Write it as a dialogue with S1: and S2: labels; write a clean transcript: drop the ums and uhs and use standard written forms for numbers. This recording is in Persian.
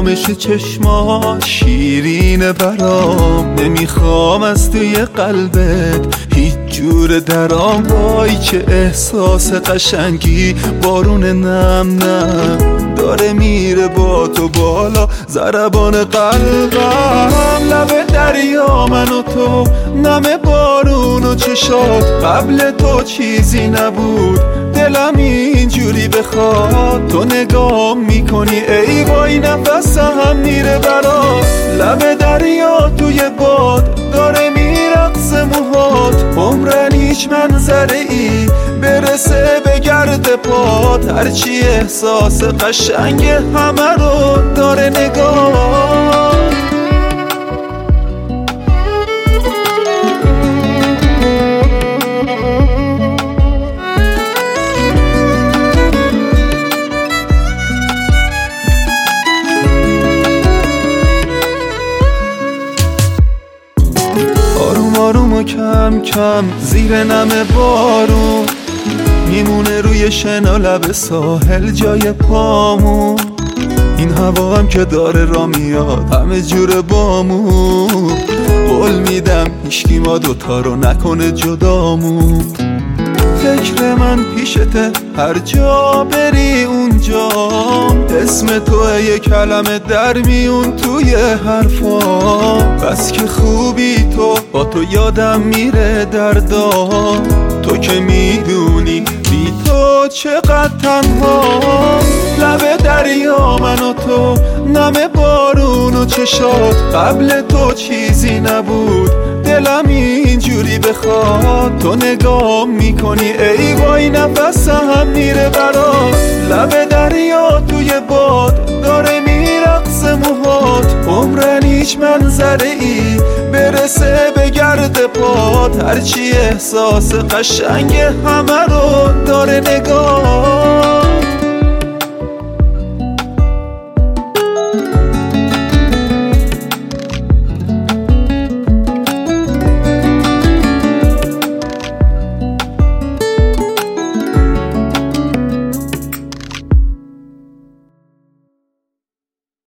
S1: آرامش چشمات شیرینه برام، نمیخوام از توی قلبت هیچ جور درام. وای چه احساس قشنگی، بارون نم نم داره میره با تو بالا ضربان قلبم. لب دریا من و تو، نم بارون و چشات، قبل تو چیزی نبود دلم اینجوری بخواد. تو نگاه میکنی ای وای نفسم میره برات. لب دریا توی باد داره میرقص موهات، عمرن هیچ منظره ای برسه به گرد پات. هرچی احساس قشنگ همه رو داره نگاه. آروم و کم کم زیر نم بارون میمونه روی شنا لب ساحل جای پامون. این هوا هم که داره را میاد همه جور بامون. قول میدم هیچکی ما دوتا رو نکنه جدامون. فکر من پیشته هر جا بری اونجام، اسم توه یه کلمه در میون توی حرفام. بس که خوبی تو، با تو یادم میره دردام. تو که میدونی بی تو چقدر تنهام. لب دریا من و تو، نم بارون و چشات، قبل تو چیزی نبود دلم اینجوری بخواد. تو نگاه میکنی ای وای نفسم میره برات. لب دریا توی باد داره میرقص موهات، عمرن هیچ منظره ای برسه به گرد پات. هرچی احساس قشنگ همه رو داره نگاه.